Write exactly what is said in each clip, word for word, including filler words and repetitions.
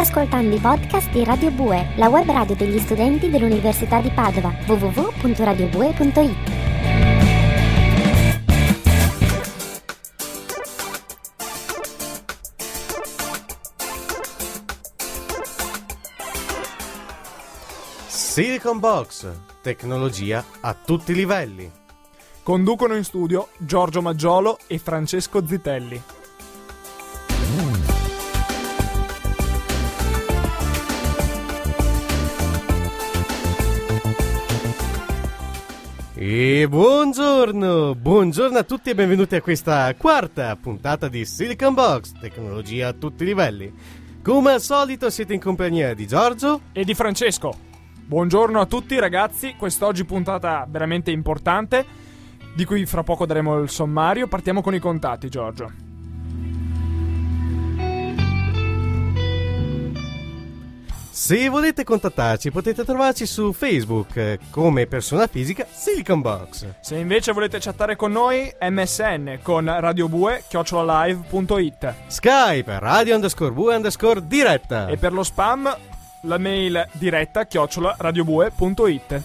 ascoltando i podcast di Radio Bue, la web radio degli studenti dell'Università di Padova, w w w punto radio bue punto i t. Silicon Box, tecnologia a tutti i livelli. Conducono in studio Giorgio Maggiolo e Francesco Zitelli. E buongiorno, buongiorno a tutti e benvenuti a questa quarta puntata di Silicon Box, tecnologia a tutti i livelli. Come al solito siete in compagnia di Giorgio e di Francesco. Buongiorno a tutti ragazzi, quest'oggi puntata veramente importante, di cui fra poco daremo il sommario. Partiamo con i contatti, Giorgio. Se volete contattarci potete trovarci su Facebook eh, come persona fisica Silicon Box. Se invece volete chattare con noi, M S N con radiobue chiocciola live punto i t, Skype radio underscore bue underscore diretta, e per lo spam la mail diretta chiocciola radiobue punto i t.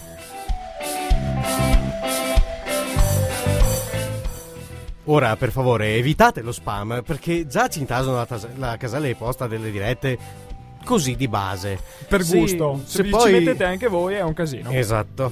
Ora per favore evitate lo spam, perché già ci intasano la, tas- la casella di posta delle dirette così di base, per sì, gusto. Se, se vi poi... ci mettete anche voi è un casino. Esatto.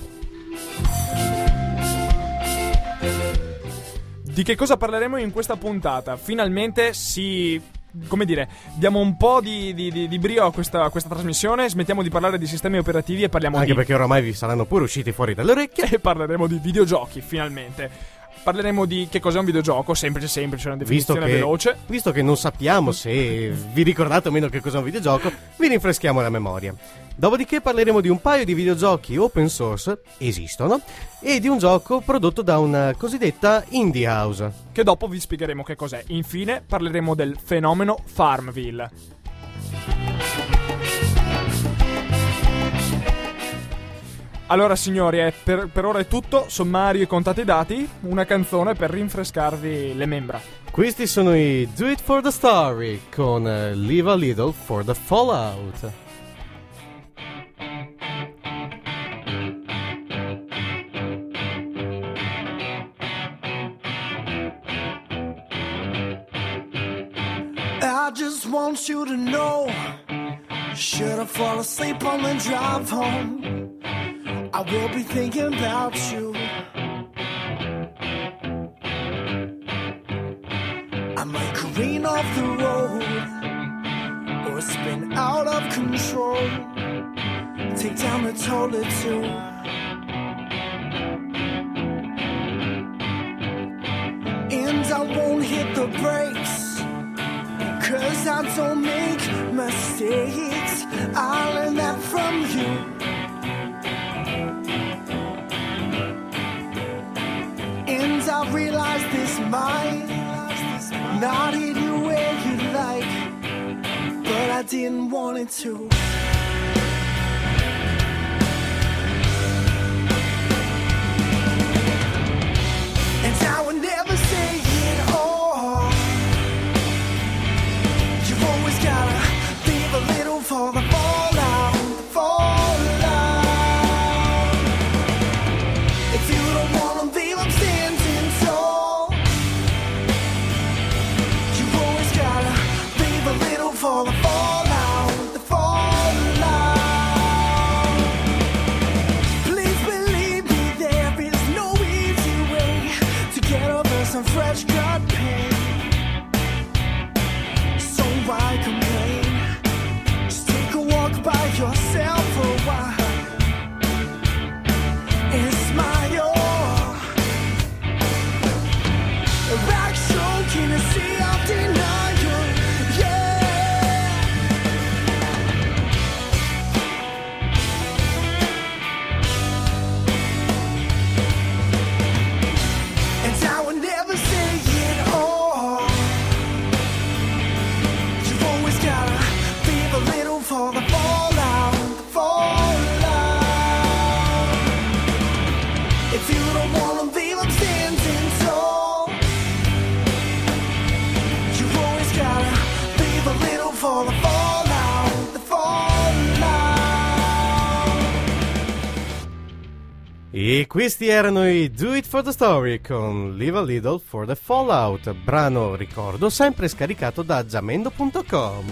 Di che cosa parleremo in questa puntata? Finalmente si... come dire, diamo un po' di, di, di, di brio a questa, a questa trasmissione. Smettiamo di parlare di sistemi operativi e parliamo anche di... perché oramai vi saranno pure usciti fuori dalle orecchie. E parleremo di videogiochi, finalmente. Parleremo di che cos'è un videogioco, semplice semplice, una definizione visto che, veloce. Visto che non sappiamo se vi ricordate o meno che cos'è un videogioco, vi rinfreschiamo la memoria. Dopodiché parleremo di un paio di videogiochi open source, esistono, e di un gioco prodotto da una cosiddetta indie house, che dopo vi spiegheremo che cos'è. Infine parleremo del fenomeno Farmville. Allora signori, eh, per, per ora è tutto, sommario e contati dati, una canzone per rinfrescarvi le membra. Questi sono i Do It For The Story con uh, Live A Little For The Fallout. I just want you to know, should I fall asleep on the drive home, I will be thinking about you. I might careen off the road or spin out of control, take down the toll or two. And I won't hit the brakes, cause I don't make mistakes. I learned that from you. And I realize this might not hit you where you like, but I didn't want it to. And I would never say it all. You always gotta leave a little for the fallout, the fallout. If you don't wanna leave, I'm standing tall. You always gotta leave a little for the fallout, the fallout. Please believe me, there is no easy way to get over some fresh cut pain. So why complain? Just take a walk by yourself for a while and smile. Back choking a sea of denial, yeah. And I would never say it all. You always gotta leave a little for the fallout, the fallout. If you don't wanna leave, I'm standing tall. You always gotta leave a little for the fallout, the E questi erano i Do It For The Story con Live a Little For The Fallout, brano, ricordo, sempre scaricato da jamendo punto com.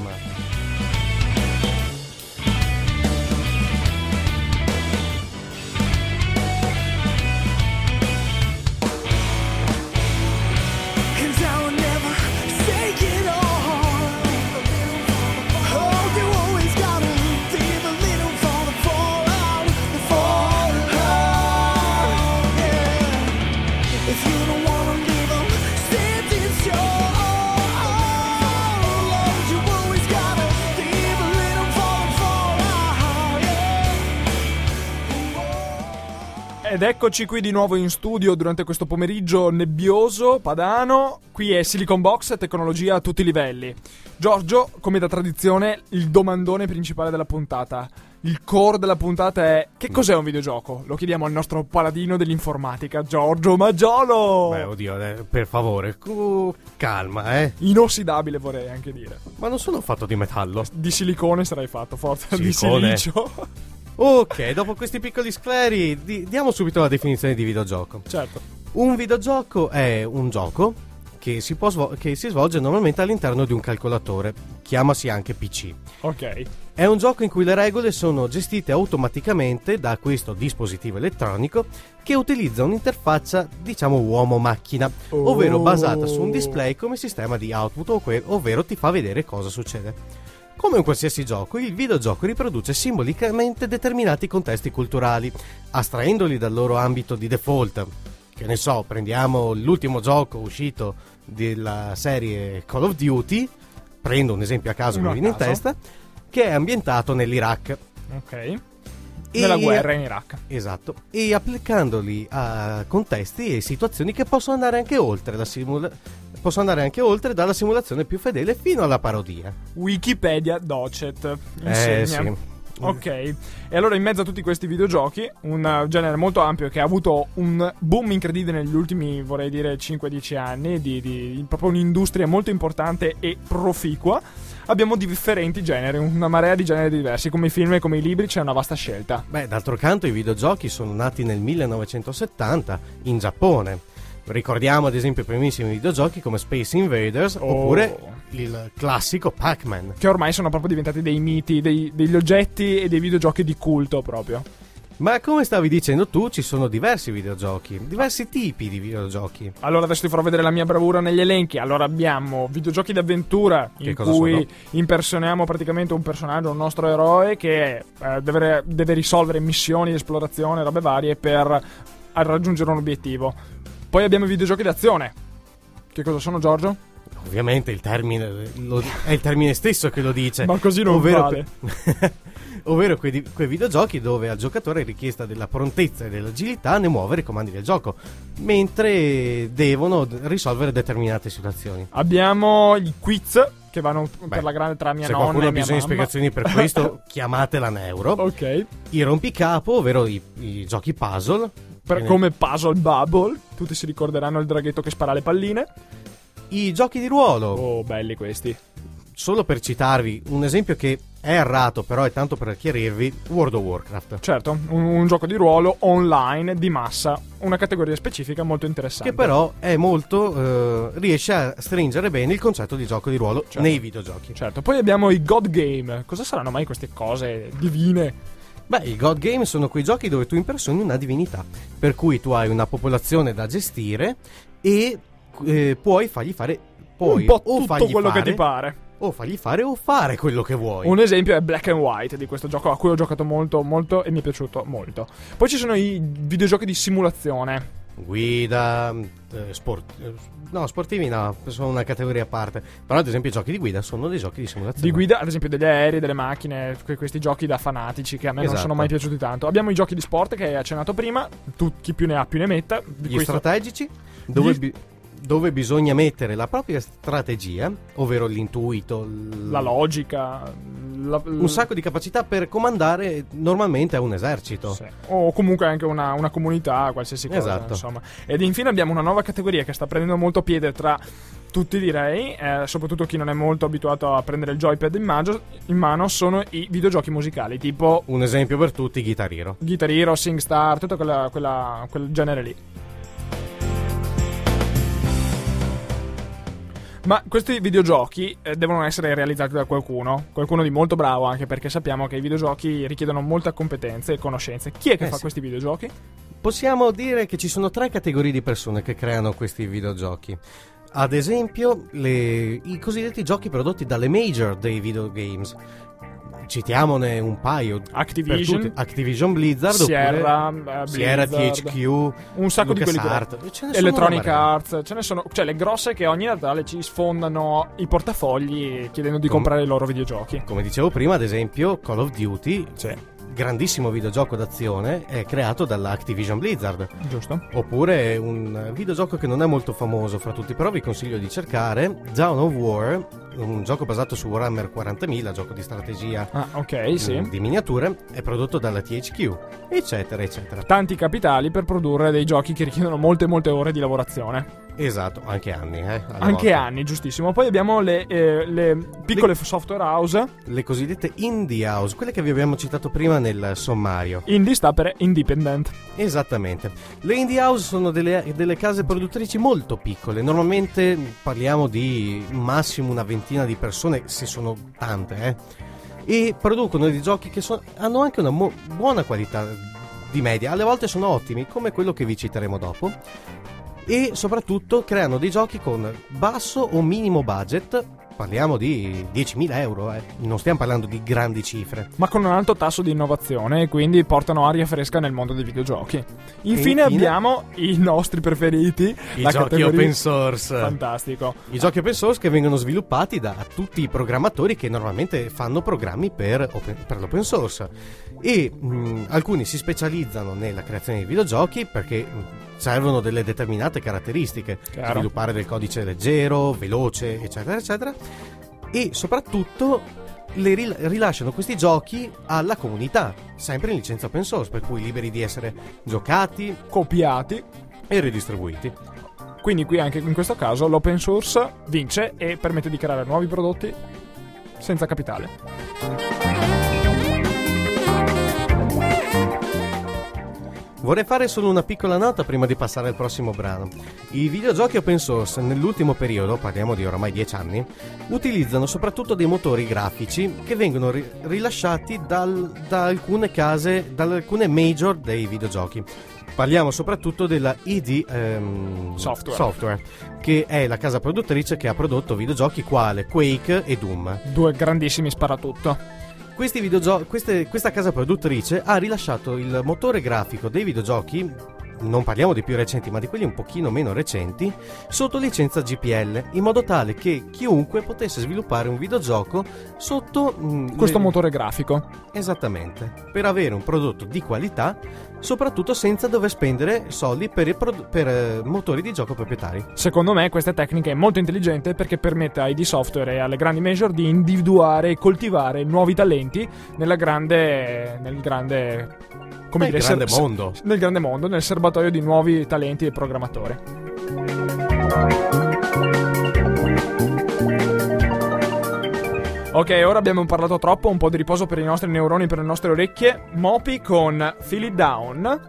Ed eccoci qui di nuovo in studio durante questo pomeriggio nebbioso, padano. Qui è Silicon Box, tecnologia a tutti i livelli. Giorgio, come da tradizione, il domandone principale della puntata. Il core della puntata è: che cos'è un videogioco? Lo chiediamo al nostro paladino dell'informatica, Giorgio Maggiolo. Beh, oddio, eh, per favore, cu- calma, eh. Inossidabile, vorrei anche dire. Ma non sono fatto di metallo. Di silicone sarai fatto, forza. Silicone. Di silicio. Ok, dopo questi piccoli scleri, di- diamo subito la definizione di videogioco. Certo. Un videogioco è un gioco che si, può svol- che si svolge normalmente all'interno di un calcolatore, chiamasi anche P C. Ok. È un gioco in cui le regole sono gestite automaticamente da questo dispositivo elettronico che utilizza un'interfaccia, diciamo, uomo-macchina, Oh. ovvero basata su un display come sistema di output, ov- ovvero ti fa vedere cosa succede. Come in qualsiasi gioco, il videogioco riproduce simbolicamente determinati contesti culturali, astraendoli dal loro ambito di default. Che ne so, prendiamo l'ultimo gioco uscito della serie Call of Duty, prendo un esempio a caso che Uno mi a viene in caso. testa, che è ambientato nell'Iraq. Ok. Nella guerra in Iraq. Esatto. E applicandoli a contesti e situazioni che possono andare anche oltre la simula- possono andare anche oltre dalla simulazione più fedele fino alla parodia. Wikipedia Docet Eh insegna. sì. Ok, e allora in mezzo a tutti questi videogiochi, un uh, genere molto ampio che ha avuto un boom incredibile negli ultimi, vorrei dire, cinque dieci anni, di, di proprio un'industria molto importante e proficua, abbiamo differenti generi, una marea di generi diversi, come i film e come i libri c'è una vasta scelta. Beh, d'altro canto i videogiochi sono nati nel millenovecentosettanta in Giappone. Ricordiamo ad esempio i primissimi videogiochi come Space Invaders Oh. oppure il classico Pac-Man. Che ormai sono proprio diventati dei miti, dei, degli oggetti e dei videogiochi di culto proprio. Ma come stavi dicendo tu, ci sono diversi videogiochi, diversi tipi di videogiochi. Allora adesso ti farò vedere la mia bravura negli elenchi. Allora abbiamo videogiochi d'avventura Che in cosa cui sono? impersoniamo praticamente un personaggio, un nostro eroe che eh, deve, deve risolvere missioni, esplorazione, robe varie per raggiungere un obiettivo. Poi abbiamo i videogiochi d'azione. Che cosa sono, Giorgio? Ovviamente il termine lo- è il termine stesso che lo dice. Ma così non ovvero vale. que- ovvero quei, di- quei videogiochi dove al giocatore è richiesta della prontezza e dell'agilità nel muovere i comandi del gioco, mentre devono d- risolvere determinate situazioni. Abbiamo i quiz che vanno Beh, per la grande tra mia Se nonna qualcuno e ha mia bisogno di mamma. spiegazioni per questo, chiamatela Neuro. Ok. I rompicapo, ovvero i, i giochi puzzle. Per- Che ne- come Puzzle Bubble. Tutti si ricorderanno il draghetto che spara le palline. I giochi di ruolo. Oh, belli questi. Solo per citarvi un esempio che è errato, però è tanto per chiarirvi: World of Warcraft. Certo, un, un gioco di ruolo online di massa, una categoria specifica molto interessante. Che però è molto eh, riesce a stringere bene il concetto di gioco di ruolo Certo. nei videogiochi. Certo, poi abbiamo i God Game. Cosa saranno mai queste cose divine? Beh, i God Game sono quei giochi dove tu impersoni una divinità, per cui tu hai una popolazione da gestire e eh, puoi fargli fare puoi un po' o tutto fargli quello fare, che ti pare. o fargli fare o fare quello che vuoi. Un esempio è Black and White di questo gioco a cui ho giocato molto molto e mi è piaciuto molto. Poi ci sono i videogiochi di simulazione. Guida, eh, sport, eh, no, sportivi no, sono una categoria a parte. Però ad esempio i giochi di guida sono dei giochi di simulazione. Di guida, ad esempio, degli aerei, delle macchine, que- questi giochi da fanatici che a me non Esatto. sono mai piaciuti tanto. Abbiamo i giochi di sport che hai accennato prima, tu, chi più ne ha più ne metta. Di Gli questo- strategici, dove, Gli- bi- dove bisogna mettere la propria strategia, ovvero l'intuito, l- la logica, la- un sacco di capacità per comandare normalmente a un esercito. sì. O comunque anche una, una comunità, qualsiasi cosa, Esatto. insomma. Ed infine abbiamo una nuova categoria che sta prendendo molto piede tra tutti direi, eh, soprattutto chi non è molto abituato a prendere il joypad in, magio, in mano, sono i videogiochi musicali, tipo un esempio per tutti, Guitar Hero. Guitar Hero, SingStar, tutto quella, quella, quel genere lì. Ma questi videogiochi eh, devono essere realizzati da qualcuno, qualcuno di molto bravo, anche perché sappiamo che i videogiochi richiedono molte competenze e conoscenze. Chi è che eh fa sì. questi videogiochi? Possiamo dire che ci sono tre categorie di persone che creano questi videogiochi. Ad esempio, le, i cosiddetti giochi prodotti dalle major dei videogames. Citiamone un paio. Activision, per tutti. Activision Blizzard, Sierra, oppure uh, Sierra, Blizzard, T H Q, un sacco di quelli LucasArts. Ce ne sono Electronic una marea. Arts, ce ne sono, cioè le grosse che ogni Natale ci sfondano i portafogli chiedendo di Com- comprare i loro videogiochi. Come dicevo prima, ad esempio, Call of Duty, Sì. grandissimo videogioco d'azione, è creato dalla Activision Blizzard. Giusto? Oppure un videogioco che non è molto famoso fra tutti, però vi consiglio di cercare, Dawn of War, un gioco basato su Warhammer quarantamila, gioco di strategia Ah, ok, sì. mm, di miniature, è prodotto dalla T H Q, eccetera, eccetera. Tanti capitali per produrre dei giochi che richiedono molte molte ore di lavorazione. Esatto, anche anni, eh, alle Anche volte. anni, giustissimo. Poi abbiamo le, eh, le piccole Le- software house. Le cosiddette indie house, quelle che vi abbiamo citato prima nel sommario. Indie sta per independent. Esattamente. Le indie house sono delle, delle case produttrici molto piccole. Normalmente parliamo di massimo una ventina di persone, se sono tante, eh. E producono dei giochi che so- hanno anche una mo- buona qualità di media. Alle volte sono ottimi, come quello che vi citeremo dopo. E soprattutto creano dei giochi con basso o minimo budget. Parliamo di diecimila euro, eh. Non stiamo parlando di grandi cifre. Ma con un alto tasso di innovazione e quindi portano aria fresca nel mondo dei videogiochi. Infine, infine abbiamo i nostri preferiti, I la giochi categoria- open source. Fantastico. I giochi open source che vengono sviluppati da tutti i programmatori che normalmente fanno programmi per, open- per l'open source. E mh, alcuni si specializzano nella creazione di videogiochi perché mh, servono delle determinate caratteristiche. Chiaro. Sviluppare del codice leggero, veloce, eccetera, eccetera. E soprattutto le ril- rilasciano questi giochi alla comunità, sempre in licenza open source, per cui liberi di essere giocati Copiati. e ridistribuiti. Quindi qui anche in questo caso l'open source vince e permette di creare nuovi prodotti senza capitale. Vorrei fare solo una piccola nota prima di passare al prossimo brano. I videogiochi open source nell'ultimo periodo, parliamo di oramai dieci anni, utilizzano soprattutto dei motori grafici che vengono ri- rilasciati dal- da alcune case, da alcune major dei videogiochi. Parliamo soprattutto della I D ehm, Software. Software, che è la casa produttrice che ha prodotto videogiochi quale Quake e Doom. Due grandissimi sparatutto. Questi videogio- queste- questa casa produttrice ha rilasciato il motore grafico dei videogiochi, non parliamo dei più recenti ma di quelli un pochino meno recenti, sotto licenza G P L, in modo tale che chiunque potesse sviluppare un videogioco sotto mh, Questo le- motore grafico. Esattamente, per avere un prodotto di qualità, soprattutto senza dover spendere soldi per, i prod- per eh, motori di gioco proprietari. Secondo me questa tecnica è molto intelligente perché permette ai I D Software e alle grandi major di individuare e coltivare nuovi talenti nella grande nel grande come Nel dire, grande ser- mondo. nel grande mondo, nel serbatoio di nuovi talenti e programmatori. Ok, ora abbiamo parlato troppo, un po' di riposo per i nostri neuroni, per le nostre orecchie. Mopi con Feel It Down.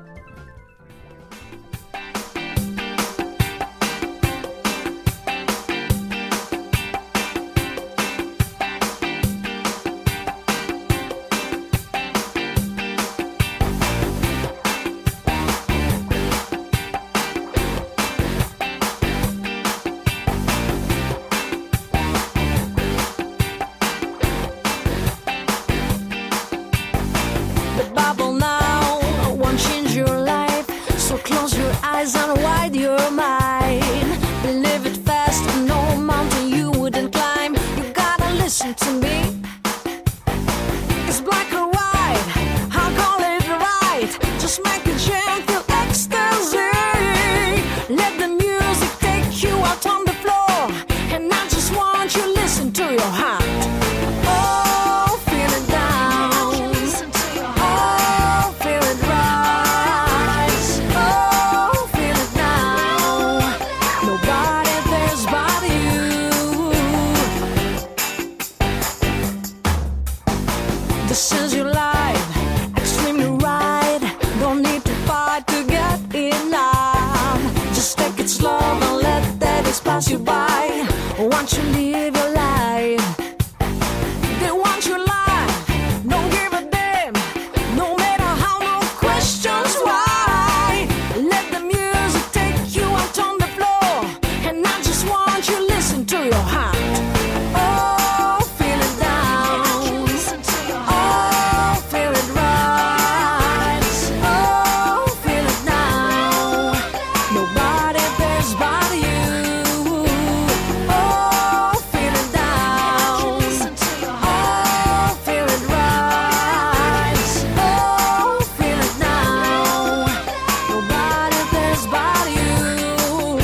The bubble now won't change your life, so close your eyes and wide your mind. Believe it fast, no mountain you wouldn't climb. You gotta listen to me. It's black or white, I'll call it right. Just make a jam, feel ecstasy. Let the music take you out on the floor, and I just want you to listen to your heart. Oh, feel it down. Oh, feel it rise. Oh, feel it now. Nobody there's but you. This is your life, extremely right. Don't need to fight to get enough. Just take it slow and let that pass you by. Once you live your life, they want your life. Don't give a damn, no matter how, no questions why. Let the music take you out on the floor, and I just want you to listen to your heart. Oh, feel it down. Oh, feel it rise. Oh, feel it now. Nobody cares but you. Oh, feel it down. Oh, feel it rise. Oh, feel it now. Nobody cares but you.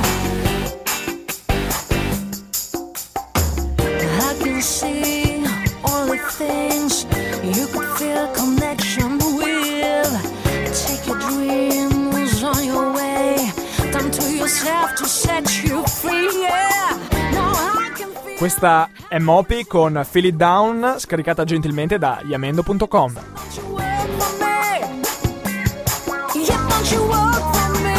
I can see all the things you could feel connection with. Take your dreams on your way. Turn to yourself to set you free. Yeah. Now I can feel. Questa è Mopi con Feel It Down, scaricata gentilmente da yamendo punto com. Don't you work for me. Yeah, don't you work for me.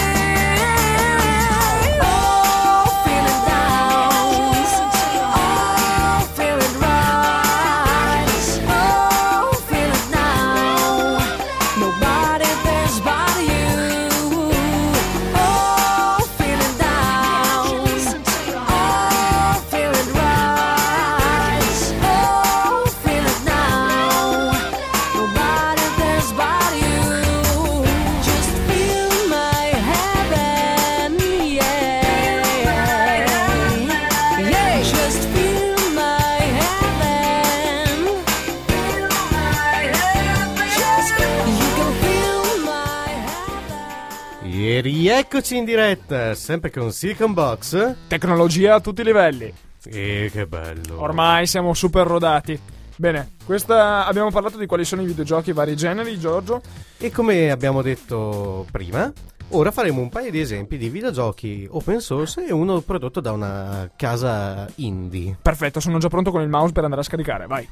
Oh, feel it down. Oh, feel it rise. Oh, feel it now. Nobody cares but you. Oh, feel it down. Oh, feel it rise. Oh, feel it now. Nobody cares but you. Just feel my heaven, yeah. Yeah, just feel my heaven. Just, you can feel my heaven. E rieccoci in diretta, sempre con Silicon Box. Tecnologia a tutti i livelli. E che bello. Ormai siamo super rodati. Bene, questa abbiamo parlato di quali sono i videogiochi i vari generi, Giorgio. E come abbiamo detto prima, ora faremo un paio di esempi di videogiochi open source e uno prodotto da una casa indie. Perfetto, sono già pronto con il mouse per andare a scaricare, vai.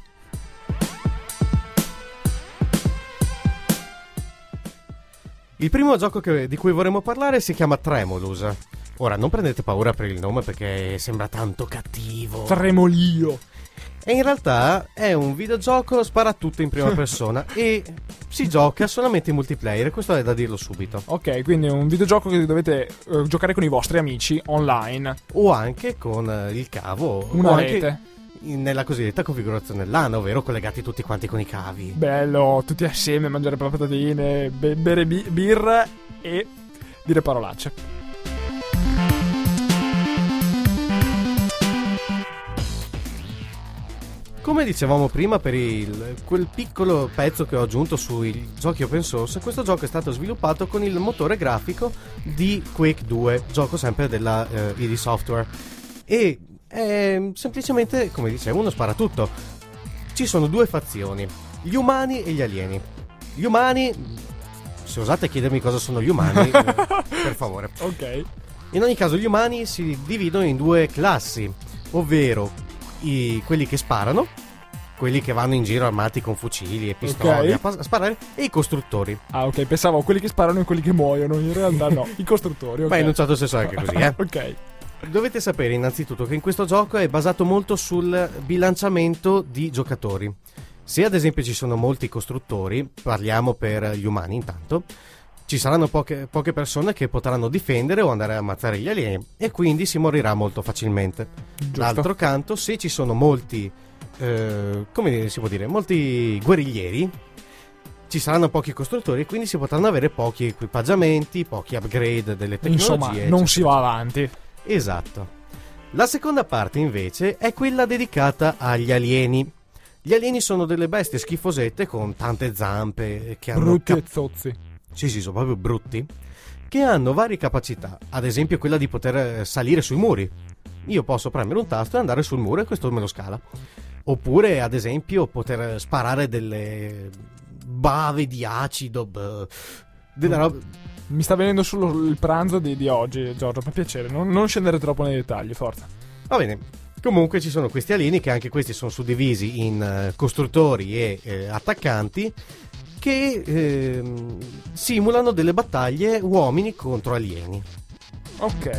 Il primo gioco che- di cui vorremmo parlare si chiama Tremulous. Ora, non prendete paura per il nome perché sembra tanto cattivo. Tremolio. E in realtà è un videogioco sparatutto in prima persona e si gioca solamente in multiplayer, questo è da dirlo subito. Ok, quindi è un videogioco che dovete eh, giocare con i vostri amici online. O anche con eh, il cavo, Una o anche rete. in- nella cosiddetta configurazione LAN, ovvero collegati tutti quanti con i cavi. Bello, tutti assieme, mangiare patatine, be- bere bi- birra e dire parolacce. Come dicevamo prima, per il, quel piccolo pezzo che ho aggiunto sui giochi open source, questo gioco è stato sviluppato con il motore grafico di Quake due, gioco sempre della eh, I D Software. E è semplicemente, come dicevo, uno sparatutto. Ci sono due fazioni, gli umani e gli alieni. Gli umani, se osate chiedermi cosa sono gli umani, eh, per favore. Ok. In ogni caso gli umani si dividono in due classi, ovvero i, quelli che sparano, quelli che vanno in giro armati con fucili e pistole Ok. a, pas- a sparare, e i costruttori. Ah, ok, pensavo quelli che sparano e quelli che muoiono, in realtà no, i costruttori, ok. Ma in un certo senso è anche così, eh. Ok. Dovete sapere innanzitutto che in questo gioco è basato molto sul bilanciamento di giocatori. Se ad esempio ci sono molti costruttori, parliamo per gli umani intanto, ci saranno poche, poche persone che potranno difendere o andare a ammazzare gli alieni e quindi si morirà molto facilmente. Giusto. D'altro canto, se ci sono molti, eh, come si può dire, molti guerriglieri, ci saranno pochi costruttori e quindi si potranno avere pochi equipaggiamenti, pochi upgrade delle tecnologie. Insomma, non eccetera. si va avanti. Esatto. La seconda parte invece è quella dedicata agli alieni. Gli alieni sono delle bestie schifosette con tante zampe che hanno Brutti cap- e zozzi. sì, sì, sono proprio brutti, che hanno varie capacità, ad esempio quella di poter eh, salire sui muri. Io posso premere un tasto e andare sul muro e questo me lo scala. Oppure, ad esempio, poter sparare delle bave di acido, beh, della roba. Mi sta venendo solo il pranzo di, di oggi, Giorgio, per piacere. Non, non scendere troppo nei dettagli, forza. Va bene. Comunque ci sono questi alieni che anche questi sono suddivisi in eh, costruttori e eh, attaccanti che eh, simulano delle battaglie uomini contro alieni. Ok.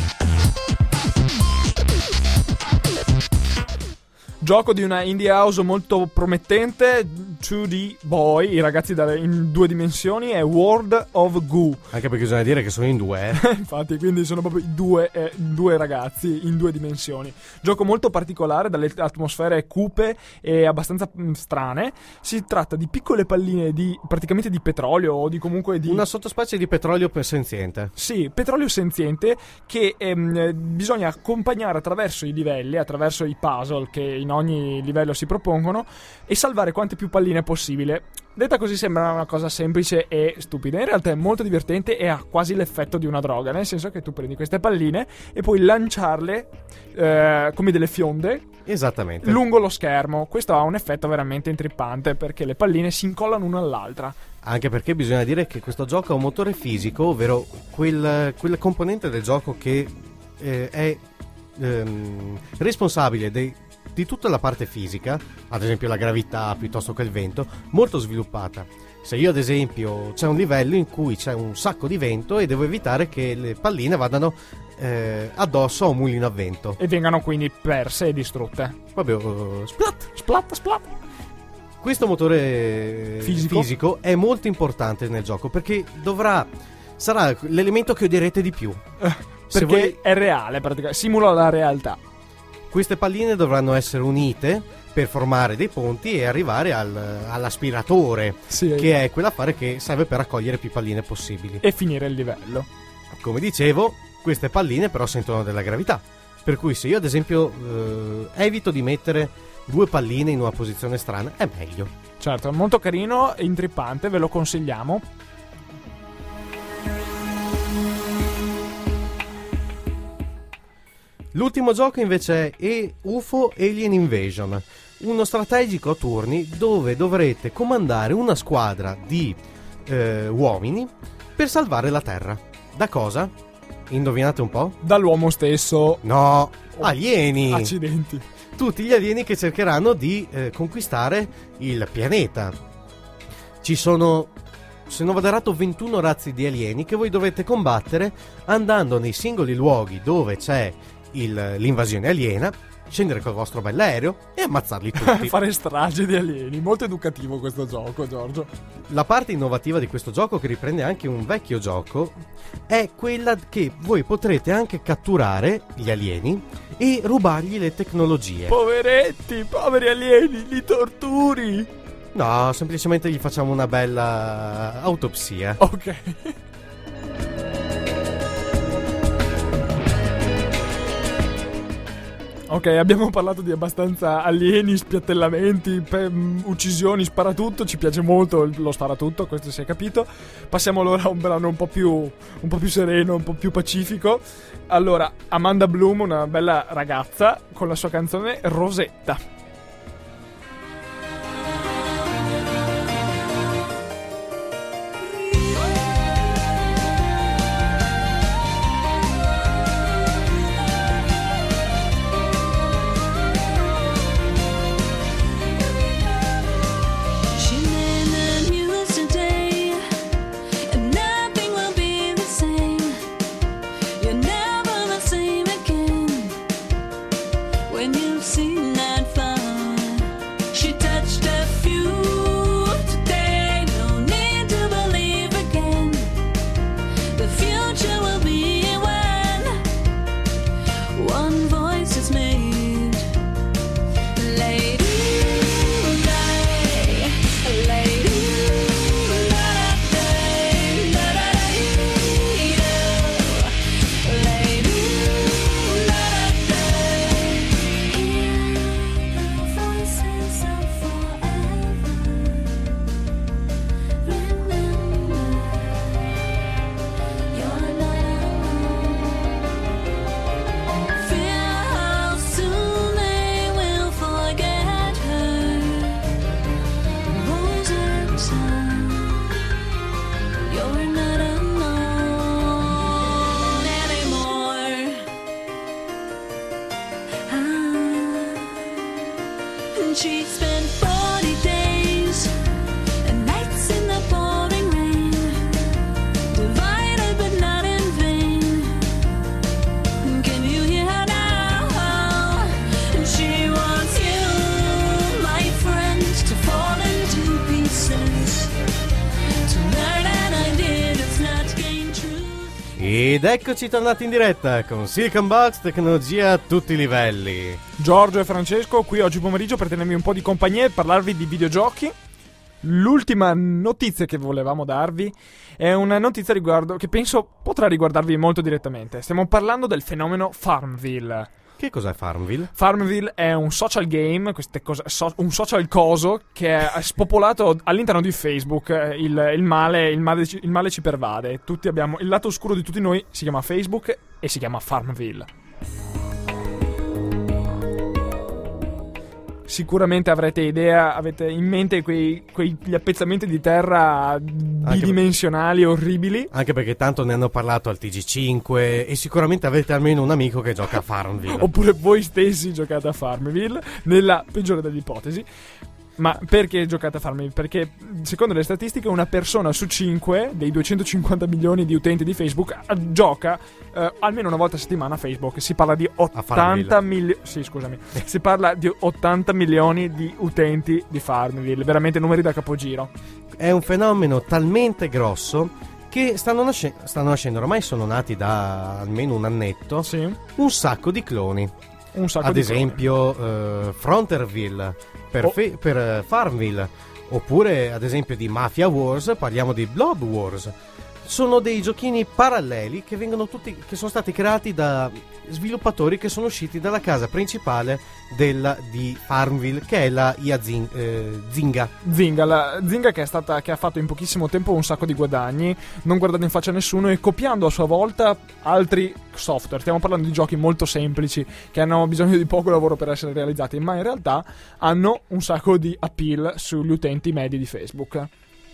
Gioco di una indie house molto promettente, due D Boy, i ragazzi da, in due dimensioni, è World of Goo. Anche perché bisogna dire che sono in due. Eh. Infatti, quindi sono proprio i due, eh, due ragazzi in due dimensioni. Gioco molto particolare, dalle atmosfere cupe e abbastanza mh, strane. Si tratta di piccole palline di praticamente di petrolio o di comunque di... Una sottospecie di petrolio per senziente. Sì, petrolio senziente che ehm, bisogna accompagnare attraverso i livelli, attraverso i puzzle che in ogni livello si propongono e salvare quante più palline possibile. Detta così sembra una cosa semplice e stupida, in realtà è molto divertente e ha quasi l'effetto di una droga, nel senso che tu prendi queste palline e puoi lanciarle eh, come delle fionde. Esattamente. Lungo lo schermo. Questo ha un effetto veramente intrippante perché le palline si incollano una all'altra. Anche perché bisogna dire che questo gioco ha un motore fisico, ovvero quel, quel componente del gioco che eh, è ehm, responsabile dei di tutta la parte fisica, ad esempio la gravità piuttosto che il vento, molto sviluppata. Se io ad esempio c'è un livello in cui c'è un sacco di vento e devo evitare che le palline vadano eh, addosso a un mulino a vento e vengano quindi perse e distrutte. proprio uh, splat Splat, splat. Questo motore Fisico. fisico è molto importante nel gioco perché dovrà sarà l'elemento che odierete di più. Perché voi- è reale, praticamente simula la realtà. Queste palline dovranno essere unite per formare dei ponti e arrivare al, all'aspiratore, Sì. che è quell'affare che serve per raccogliere più palline possibili. E finire il livello. Come dicevo, queste palline però sentono della gravità, per cui se io ad esempio eh, evito di mettere due palline in una posizione strana, è meglio. Certo, è molto carino e intrippante, ve lo consigliamo. L'ultimo gioco invece è U F O Alien Invasion, uno strategico a turni dove dovrete comandare una squadra di eh, uomini per salvare la Terra. Da cosa? Indovinate un po'? Dall'uomo stesso. No, alieni! Accidenti. Tutti gli alieni che cercheranno di eh, conquistare il pianeta. Ci sono, se non vado errato, ventuno razze di alieni che voi dovete combattere andando nei singoli luoghi dove c'è il, l'invasione aliena, scendere col vostro bell'aereo e ammazzarli tutti. Fare strage di alieni. Molto educativo questo gioco, Giorgio. La parte innovativa di questo gioco, che riprende anche un vecchio gioco, è quella che voi potrete anche catturare gli alieni e rubargli le tecnologie. Poveretti, poveri alieni, li torturi. No, semplicemente gli facciamo una bella autopsia. Ok. Ok, abbiamo parlato di abbastanza alieni, spiattellamenti, pe- mh, uccisioni, sparatutto. Ci piace molto il- lo sparatutto, questo si è capito. Passiamo allora a un brano un po' più, un po' più sereno, un po' più pacifico. Allora, Amanda Bloom, una bella ragazza, con la sua canzone Rosetta. She made the news today, and nothing will be the same. You're never the same again when you've seen that fire. and she spent forty days and nights in the pouring rain, divided but not in vain. Can you hear her now? And she wants you, my friend, to fall into pieces, to learn an idea that's not gained truth. Ed eccoci tornati in diretta con Silicon Box, tecnologia a tutti i livelli. Giorgio e Francesco qui oggi pomeriggio per tenervi un po' di compagnia e parlarvi di videogiochi. L'ultima notizia che volevamo darvi è una notizia riguardo che penso potrà riguardarvi molto direttamente. Stiamo parlando del fenomeno Farmville. Che cos'è Farmville? Farmville è un social game, queste cose, so, un social coso che è spopolato all'interno di Facebook. Il, il, male, il, male, il male ci pervade. Tutti abbiamo, il lato oscuro di tutti noi si chiama Facebook e si chiama Farmville. Sicuramente avrete idea, avete in mente quei, quegli appezzamenti di terra bidimensionali orribili. Anche perché tanto ne hanno parlato al T G cinque e sicuramente avete almeno un amico che gioca a Farmville. Oppure voi stessi giocate a Farmville, nella peggiore delle ipotesi. Ma perché giocate a Farmville? Perché secondo le statistiche una persona su cinque dei duecentocinquanta milioni di utenti di Facebook gioca eh, almeno una volta a settimana a Facebook. Si parla di ottanta milioni. Sì, scusami. Si parla di ottanta milioni di utenti di Farmville. Veramente numeri da capogiro. È un fenomeno talmente grosso che stanno, nasce- stanno nascendo, ormai sono nati da almeno un annetto, sì, un sacco di cloni. Un sacco Ad di esempio uh, Fronterville per, Oh. fe- per uh, Farmville, oppure ad esempio di Mafia Wars parliamo di Blob Wars. Sono dei giochini paralleli che vengono tutti, che sono stati creati da sviluppatori che sono usciti dalla casa principale della, di Farmville, che è la I A Zing, eh, Zynga. Zynga, la Zynga che è stata che ha fatto in pochissimo tempo un sacco di guadagni, non guardando in faccia a nessuno e copiando a sua volta altri software. Stiamo parlando di giochi molto semplici che hanno bisogno di poco lavoro per essere realizzati, ma in realtà hanno un sacco di appeal sugli utenti medi di Facebook.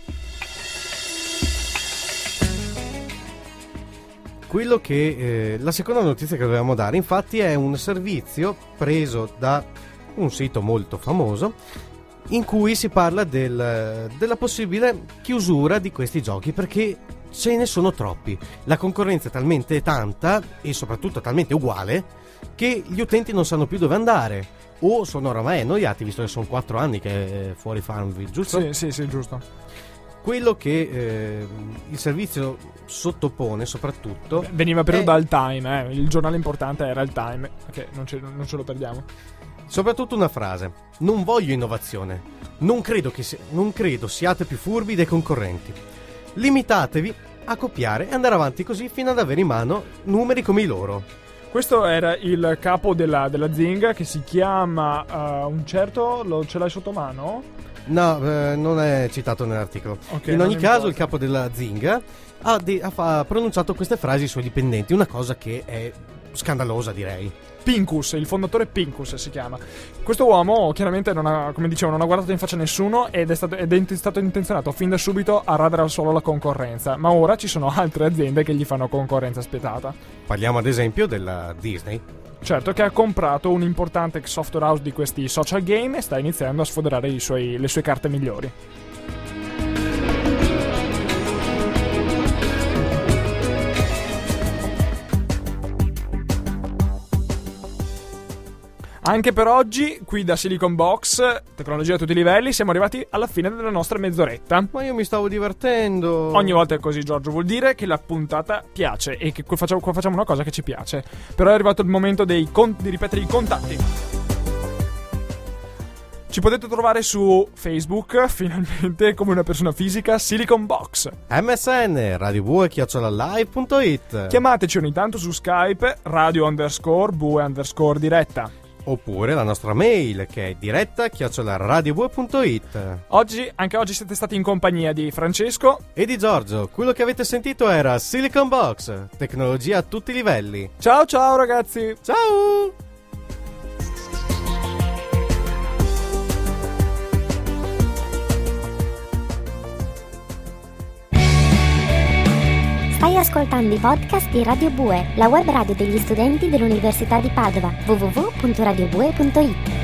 Quello che eh, la seconda notizia che dovevamo dare, infatti, è un servizio preso da un sito molto famoso in cui si parla del, della possibile chiusura di questi giochi, perché ce ne sono troppi. La concorrenza è talmente tanta e soprattutto talmente uguale che gli utenti non sanno più dove andare o sono oramai annoiati, visto che sono quattro anni che è fuori Farmville, giusto? Sì, sì, sì, giusto. Quello che eh, il servizio sottopone soprattutto Veniva preso è, dal Time, eh. Il giornale importante era il Time, perché non ce, non ce lo perdiamo. soprattutto una frase: non voglio innovazione, non credo, che si, non credo siate più furbi dei concorrenti, limitatevi a copiare e andare avanti così fino ad avere in mano numeri come i loro. Questo era il capo della, della Zynga, che si chiama uh, un certo, lo, ce l'hai sotto mano? No, eh, non è citato nell'articolo. Okay, in non ogni importa. caso il capo della Zynga ha, de- ha, fa- ha pronunciato queste frasi ai suoi dipendenti, una cosa che è scandalosa, direi. Pincus, il fondatore Pincus si chiama. Questo uomo chiaramente non ha, come dicevo, non ha guardato in faccia a nessuno ed è stato, ed è stato intenzionato fin da subito a radere solo la concorrenza. Ma ora ci sono altre aziende che gli fanno concorrenza spietata. Parliamo ad esempio della Disney. Certo, che ha comprato un importante software house di questi social game e sta iniziando a sfoderare i suoi, le sue carte migliori. Anche per oggi, qui da Silicon Box, tecnologia a tutti i livelli, siamo arrivati alla fine della nostra mezz'oretta. Ma io mi stavo divertendo. Ogni volta è così, Giorgio, vuol dire che la puntata piace e che qua facciamo, qua facciamo una cosa che ci piace. Però è arrivato il momento dei con- di ripetere i contatti. Ci potete trovare su Facebook, finalmente, come una persona fisica, Silicon Box. M S N, radio bue chiocciola live punto it. Chiamateci ogni tanto su Skype, radio underscore bue underscore diretta. Oppure la nostra mail, che è diretta chiocciola radio bue punto it. Oggi, anche oggi siete stati in compagnia di Francesco E di Giorgio. Quello che avete sentito era Silicon Box, tecnologia a tutti i livelli. Ciao ciao ragazzi. Ciao! Stai ascoltando i podcast di Radio Bue, la web radio degli studenti dell'Università di Padova. w w w punto radio bue punto it.